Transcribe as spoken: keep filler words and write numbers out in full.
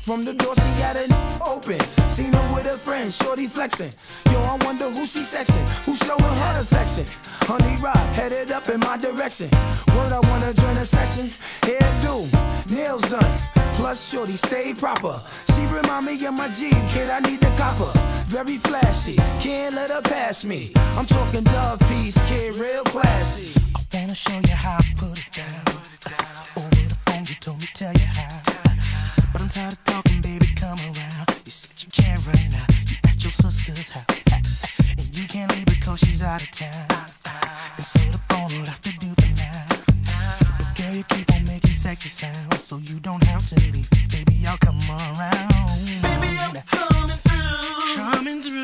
From the door, she got it open. Seen her with her friends, shorty flexing. Yo, I wonder who she sexing, who showing her affection. Honey Rob, headed up in my direction. Word, I wanna join a session. Hairdo, nails done. Plus, shorty stay proper. She remind me of my G, kid, I need the copper. Very flashy, can't let her pass me. I'm talking Dove piece, kid, real classy. I wanna show you how I put it down. Over the phone, you told me tell you how. But I'm tired of talking, baby, come around. You said you can't right now, you at your sister's house. And you can't leave because she's out of town. And so the phone will have to do for now. But girl, you keep on making sexy sounds, so you don't have to leave. Baby, I'll come around. Baby, I'm coming through. Coming through.